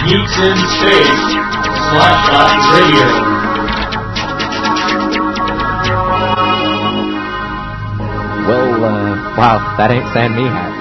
Geeks in Space / Radio. Well, wow, that ain't San Me hat.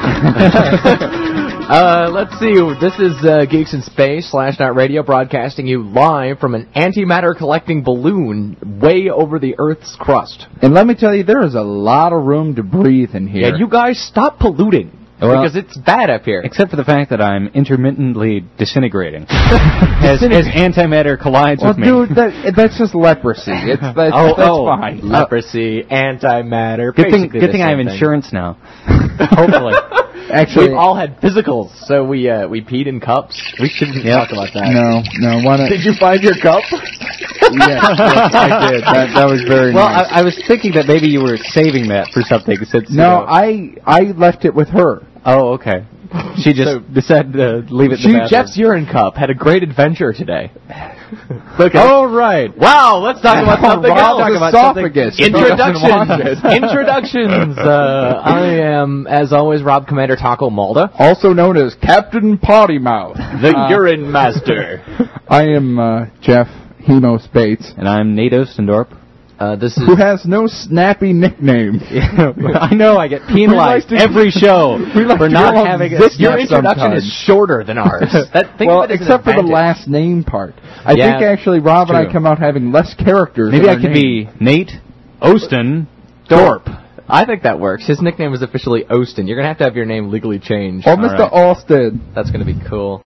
Let's see. This is Geeks in Space / Radio, broadcasting you live from an antimatter collecting balloon way over the Earth's crust. And let me tell you, there is a lot of room to breathe in here. Yeah, you guys stop polluting. Well, because it's bad up here. Except for the fact that I'm intermittently disintegrating as antimatter collides with me. Well, dude, that's just leprosy. That's fine. Leprosy, antimatter. Good thing I have insurance now. Hopefully. Actually, we've all had physicals, so we peed in cups. We shouldn't talk about that. No. Did you find your cup? Yes, I did. That was very nice. Well, I was thinking that maybe you were saving that for something. No, I left it with her. Oh, okay. She just decided to leave it in the bathroom. Jeff's urine cup had a great adventure today. Look at right. Wow, let's talk about something else. Talk about esophagus. Introductions. I am, as always, Rob Commander Taco Malda. Also known as Captain Potty Mouth. The Urine Master. I am Jeff Hemo Spates. And I'm Nate Ostendorp. Who has no snappy nickname. I know, I get penalized every show for not having it. Your introduction is shorter than ours. Except for the last name part. I think actually Rob and I come out having less characters. Maybe I could be Nate Ostendorp. I think that works. His nickname is officially Ostin. You're going to have your name legally changed. Or Mr. Austin. That's going to be cool.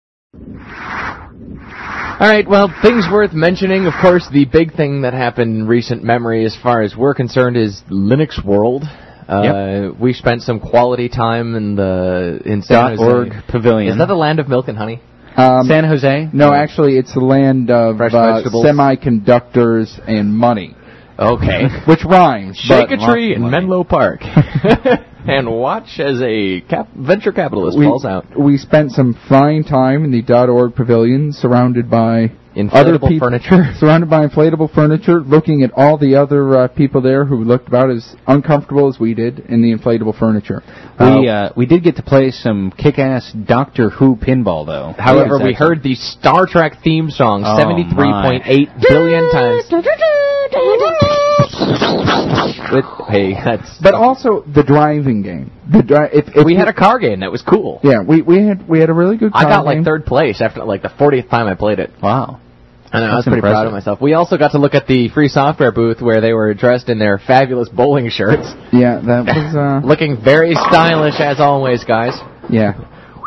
All right, well, things worth mentioning. Of course, the big thing that happened in recent memory as far as we're concerned is Linux World. We spent some quality time in San Jose. .org Pavilion. Is that the land of milk and honey? San Jose? No, actually, it's the land of semiconductors and money. Okay. Which rhymes. Shake a tree in Menlo Park. And watch as a venture capitalist falls out. We spent some fine time in the .org Pavilion, surrounded by inflatable furniture. Surrounded by inflatable furniture, looking at all the other people there who looked about as uncomfortable as we did in the inflatable furniture. We did get to play some kick-ass Doctor Who pinball, though. However, we heard the Star Trek theme song 73.8 billion times. But also the driving game. We had a car game that was cool. Yeah, we had a really good car game. I got third place after the 40th time I played it. Wow. And I was pretty proud of myself. We also got to look at the free software booth where they were dressed in their fabulous bowling shirts. Yeah, that was looking very stylish as always, guys. Yeah.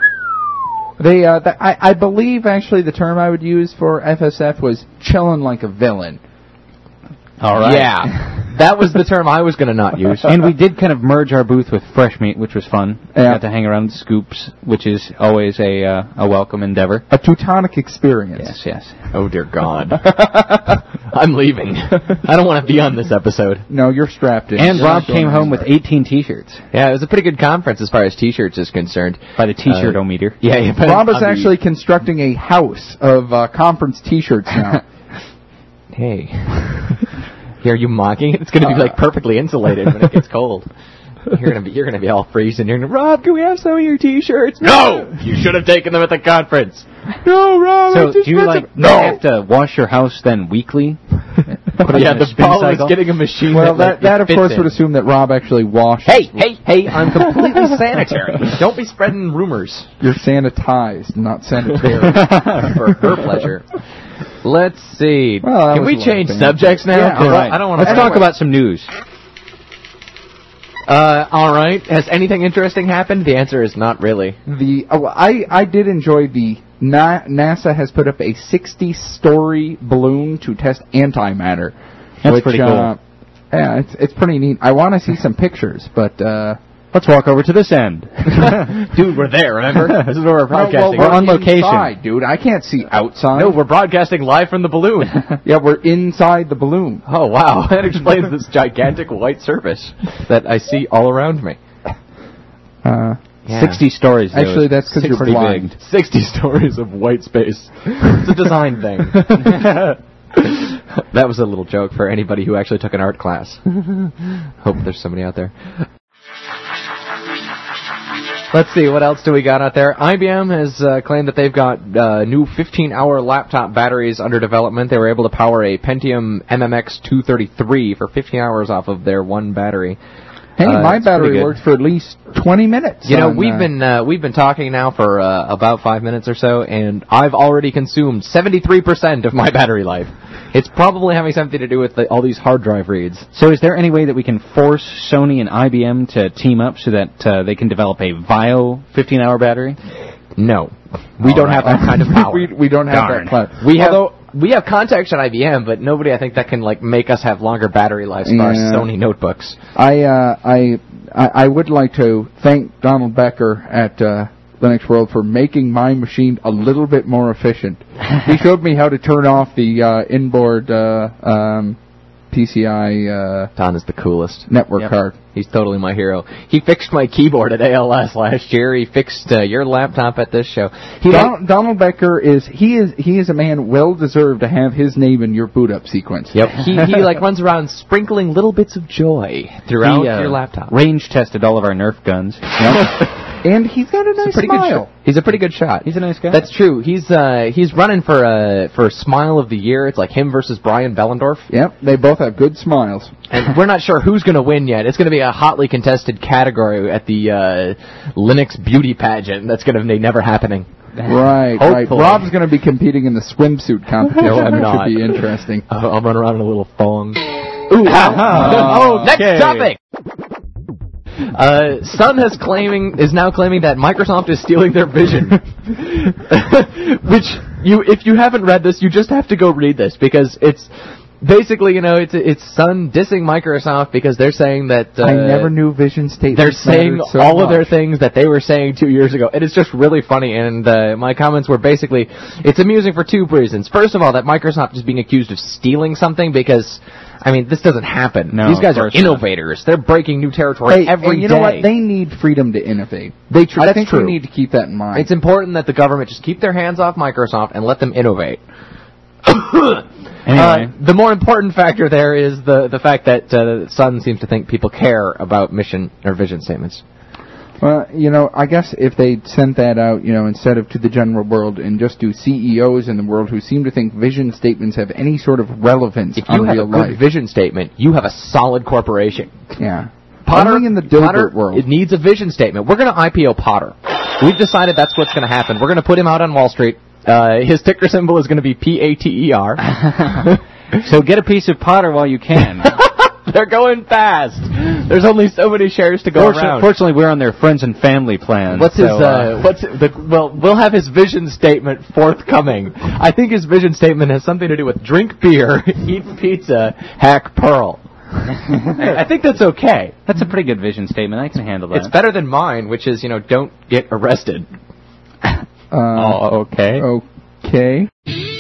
I believe actually the term I would use for FSF was chillin' like a villain. All right. Yeah, that was the term I was going to not use. And we did kind of merge our booth with Fresh Meat, which was fun. Yeah. Got to hang around with Scoops, which is always a welcome endeavor. A Teutonic experience. Yes. Oh, dear God. I'm leaving. I don't want to be on this episode. No, you're strapped in. And Rob came home with 18 T-shirts. Yeah, it was a pretty good conference as far as T-shirts is concerned. By the T-shirt-o-meter. Yeah. Rob is actually constructing a house of conference T-shirts now. Hey. Are you mocking it? It's going to be perfectly insulated when it gets cold. You're gonna be all freezing. You're gonna, Rob, can we have some of your T-shirts? No, you should have taken them at the conference. No, Rob. So do you have to wash your house then weekly? The problem is getting a machine. Well, that of course would assume that Rob actually washes. Hey! I'm completely sanitary. Don't be spreading rumors. You're sanitized, not sanitary. For her pleasure. Let's see. Well, can we change subjects now? Yeah, all right. I don't want to. Let's talk about some news. All right. Has anything interesting happened? The answer is not really. I did enjoy the NASA has put up a 60-story balloon to test antimatter. That's pretty cool. Yeah, it's pretty neat. I want to see some pictures, but let's walk over to this end. Dude, we're there, remember? This is where we're broadcasting. We're on location. Inside, dude. I can't see outside. No, we're broadcasting live from the balloon. Yeah, we're inside the balloon. Oh, wow. That explains this gigantic white surface that I see all around me. 60 stories. Actually, that's because you're blind. Big. 60 stories of white space. It's a design thing. That was a little joke for anybody who actually took an art class. Hope there's somebody out there. Let's see, what else do we got out there? IBM has claimed that they've got new 15-hour laptop batteries under development. They were able to power a Pentium MMX 233 for 15 hours off of their one battery. Hey, my battery works for at least 20 minutes. You know, we've been talking now for about 5 minutes or so, and I've already consumed 73% of my battery life. It's probably having something to do with all these hard drive reads. So is there any way that we can force Sony and IBM to team up so that they can develop a VAIO 15-hour battery? No. We don't have that kind of power. we don't have that power. We have contacts at IBM, but nobody, I think, that can make us have longer battery lives for our Sony notebooks. I would like to thank Donald Becker at Linux World for making my machine a little bit more efficient. He showed me how to turn off the inboard PCI Don is the coolest network card. He's totally my hero. He fixed my keyboard at ALS last year. He fixed your laptop at this show. Donald Becker is a man well deserved to have his name in your boot up sequence. Yep. he runs around sprinkling little bits of joy throughout your laptop. Range tested all of our Nerf guns. Yep. And he's got a nice smile. He's a pretty good shot. He's a nice guy. That's true. He's running for Smile of the Year. It's like him versus Brian Bellendorf. Yep, they both have good smiles. And we're not sure who's going to win yet. It's going to be a hotly contested category at the Linux beauty pageant. That's going to be never happening. Right. Rob's going to be competing in the swimsuit competition. No, I'm not. Should be interesting. I'll run around in a little thong. Ooh. Next topic. Sun is now claiming that Microsoft is stealing their vision. Which if you haven't read this, you just have to go read this, because it's basically, it's Sun dissing Microsoft because they're saying that I never knew vision statements. They're saying all of their things that they were saying 2 years ago, and it's just really funny. And my comments were basically, it's amusing for two reasons. First of all, that Microsoft is being accused of stealing something, because this doesn't happen. No, these guys are innovators. They're breaking new territory every day. You know what? They need freedom to innovate. I think we need to keep that in mind. It's important that the government just keep their hands off Microsoft and let them innovate. Anyway. The more important factor there is the fact that Sun seems to think people care about mission or vision statements. Well, I guess if they'd sent that out, instead of to the general world, and just to CEOs in the world who seem to think vision statements have any sort of relevance on real life. If you have a good vision statement, you have a solid corporation. Yeah. Potter, in the Dilbert world. It needs a vision statement. We're going to IPO Potter. We've decided that's what's going to happen. We're going to put him out on Wall Street. His ticker symbol is going to be PATER. So get a piece of Potter while you can. They're going fast. There's only so many shares to go around. Fortunately, we're on their friends and family plan. We'll have his vision statement forthcoming. I think his vision statement has something to do with drink beer, eat pizza, hack Pearl. I think that's okay. That's a pretty good vision statement. I can handle that. It's better than mine, which is, don't get arrested. Okay. Okay.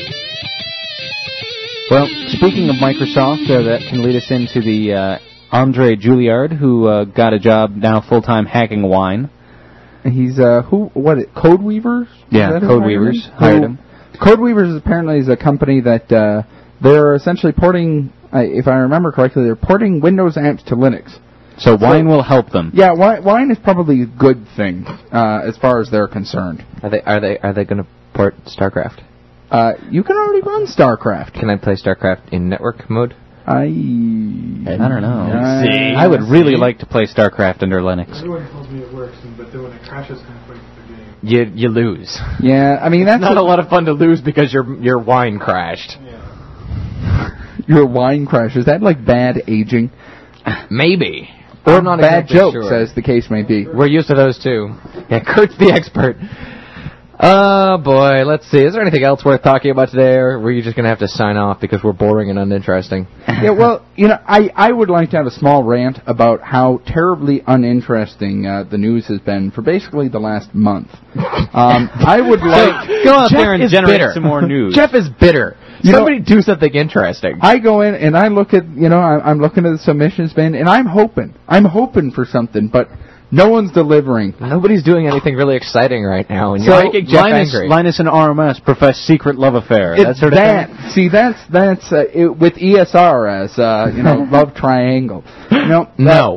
Well, speaking of Microsoft, that can lead us into the Andre Juillard, who got a job now full-time hacking wine. He's Codeweavers? Yeah, Codeweavers hired him. Codeweavers apparently is a company that they're essentially porting, if I remember correctly, they're porting Windows apps to Linux. So wine will help them. Yeah, wine is probably a good thing as far as they're concerned. Are they going to port StarCraft? You can already run StarCraft. Can I play StarCraft in network mode? I don't know. I would really like to play StarCraft under Linux. Everyone tells me it works, but then when it crashes halfway through the game, you lose. Yeah, that's not a lot of fun to lose because your wine crashed. Yeah. Your wine crashed. Is that like bad aging? Maybe. Or I'm not bad exactly jokes, sure. as the case may be. We're used to those too. Yeah, Kurt's the expert. Oh, boy, let's see. Is there anything else worth talking about today, or were you just going to have to sign off because we're boring and uninteresting? Yeah, well, I would like to have a small rant about how terribly uninteresting the news has been for basically the last month. I would like... Go out there and generate bitter. some more news. Jeff is bitter. Somebody do something interesting. I go in and I look at, I'm looking at the submissions bin, and I'm hoping for something, but... no one's delivering. Nobody's doing anything really exciting right now, and you're making Jeff angry. Linus and RMS profess secret love affair. That sort of thing. See, that's with ESR as love triangle. No.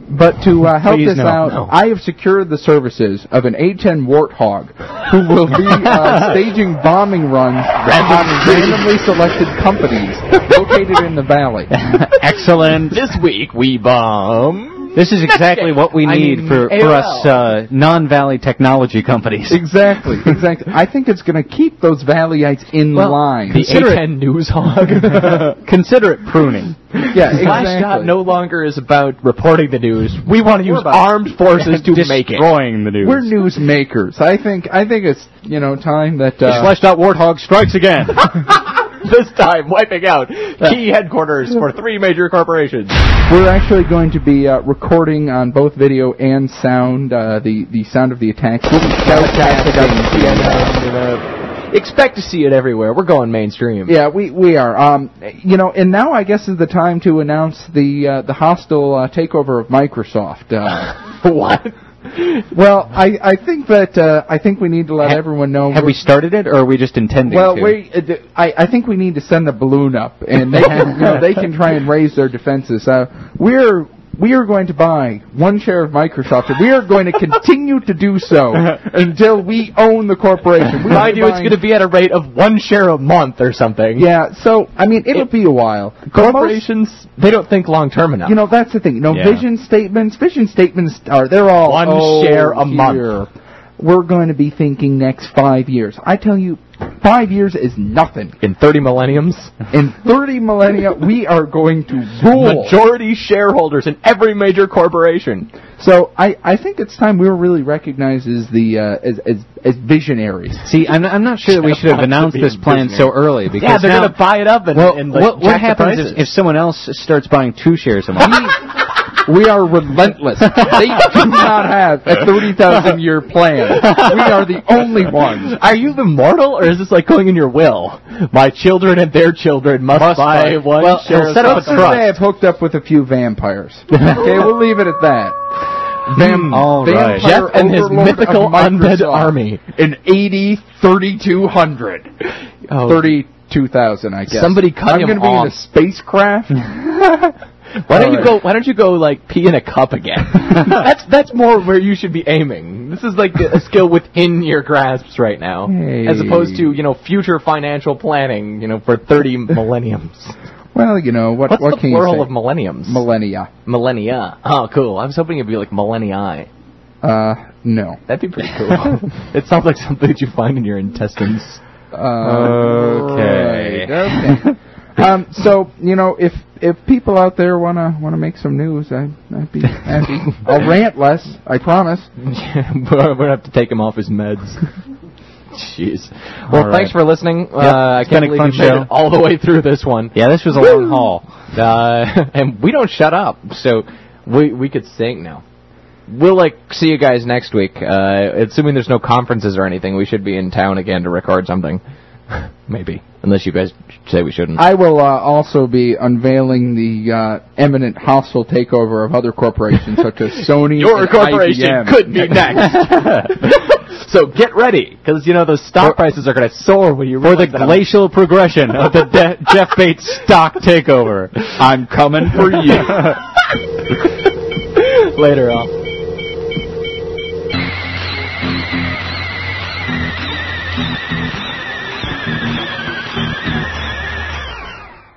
But to help Please, this no, out, no. I have secured the services of an A-10 Warthog, who will be staging bombing runs on randomly selected companies located in the valley. Excellent. This week we bomb. This is exactly what we need for AOL. us non-Valley technology companies. Exactly. I think it's going to keep those Valleyites in line. The A10 News Hog. Consider it pruning. Yeah, Slashdot exactly. no longer is about reporting the news. We want to use armed forces to make it. Destroying the news. We're news makers. I think it's time that Slashdot Warthog strikes again. This time, wiping out key headquarters for 3 major corporations. we're actually going to be recording on both video and sound the sound of the attacks. We'll be Expect to see it everywhere. We're going mainstream. Yeah, we are. And now I guess is the time to announce the hostile takeover of Microsoft. What? Well, I think we need to let everyone know. Have we started it, or are we just intending Well, to? I think we need to send a balloon up, and they can, they can try and raise their defenses. We are going to buy 1 share of Microsoft, and we are going to continue to do so until we own the corporation. Mind you, it's going to be at a rate of 1 share a month or something. Yeah, so, it'll be a while. Corporations, they don't think long-term enough. That's the thing. Yeah. Vision statements they're all 1 share a month. We're going to be thinking next 5 years. I tell you, 5 years is nothing. In 30 millenniums, In 30 millennia, we are going to rule. majority shareholders in every major corporation. So I think it's time we were really recognized as as visionaries. See, I'm not sure that we should have announced this plan so early. Because Yeah, they're now, going to buy it up and, what jack the happens prices. if someone else starts buying 2 shares a month? We are relentless. They do not have a 30,000-year plan. We are the only ones. Are you the mortal, or is this like going in your will? My children and their children must buy 1 share. set up a Let's just trust. say I've hooked up with a few vampires. Okay, we'll leave it at that. All right. Jeff and his overlord mythical of undead Microsoft. army. An 3200. Oh. 32,000, I guess. Somebody cut I'm him going to be in off. a spacecraft. Why don't you go like pee in a cup again? that's more where you should be aiming. This is like a skill within your grasps right now, as opposed to future financial planning. For 30 millenniums. Well, what What's the can you plural say? of millenniums? Millennia. Millennia. Oh, cool. I was hoping it'd be like millenni. No. That'd be pretty cool. It sounds like something that you find in your intestines. Okay. Right, okay. So if people out there wanna make some news, I'd be happy. I'll rant less, I promise. We're gonna have to take him off his meds. Jeez. Well, All thanks right. for listening. I it's can't been a believe fun you made show. it all the way through this one. Yeah, this was a long haul. And we don't shut up, so we could sing now. We'll see you guys next week. Assuming there's no conferences or anything, we should be in town again to record something. Maybe, unless you guys say we shouldn't. I will also be unveiling the imminent hostile takeover of other corporations such as Sony Your and corporation IBM. could be next. So get ready, because those stock prices are going to soar when you For the realize that I'm- glacial progression of the Jeff Bates stock takeover. I'm coming for you. Later on.